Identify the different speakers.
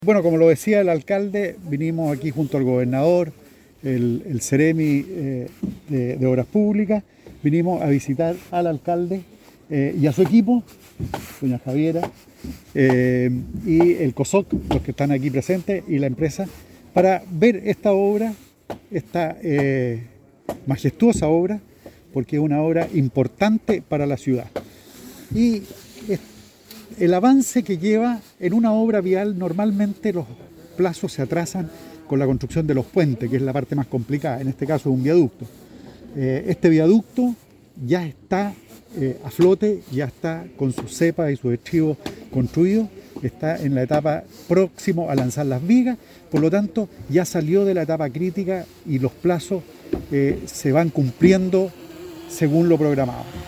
Speaker 1: Bueno, como lo decía el alcalde, vinimos aquí junto al gobernador, el Ceremi de Obras Públicas, vinimos a visitar al alcalde y a su equipo, doña Javiera, y el COSOC, los que están aquí presentes, y la empresa, para ver esta obra, esta majestuosa obra, porque es una obra importante para la ciudad. Y el avance que lleva en una obra vial, normalmente los plazos se atrasan con la construcción de los puentes, que es la parte más complicada, en este caso es un viaducto. Este viaducto ya está a flote, ya está con sus cepas y sus estribos construidos, está en la etapa próximo a lanzar las vigas, por lo tanto ya salió de la etapa crítica y los plazos se van cumpliendo según lo programado.